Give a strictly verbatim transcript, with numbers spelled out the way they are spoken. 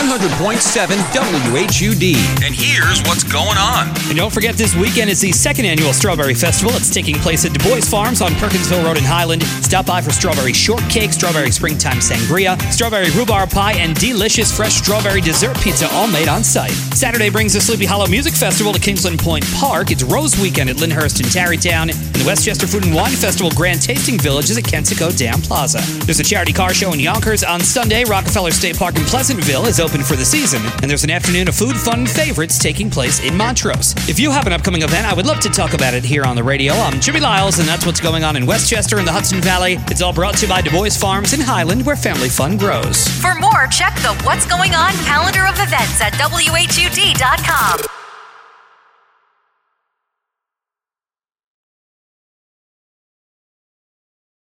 one hundred point seven W H U D. And here's what's going on. And don't forget, this weekend is the second annual Strawberry Festival. It's taking place at Du Bois Farms on Perkinsville Road in Highland. Stop by for strawberry shortcake, strawberry springtime sangria, strawberry rhubarb pie, and delicious fresh strawberry dessert pizza, all made on site. Saturday brings the Sleepy Hollow Music Festival to Kingsland Point Park. It's Rose Weekend at Lyndhurst and Tarrytown. And the Westchester Food and Wine Festival Grand Tasting Village is at Kensico Dam Plaza. There's a charity car show in Yonkers on Sunday. Rockefeller State Park in Pleasantville is open for the season. And there's an afternoon of food fun favorites taking place in Montrose. If you have an upcoming event, I would love to talk about it here on the radio. I'm Jimmy Lyles, and that's what's going on in Westchester and the Hudson Valley. It's all brought to you by Du Bois Farms in Highland, where family fun grows. For more, check the What's Going On calendar of events at W H U D dot com.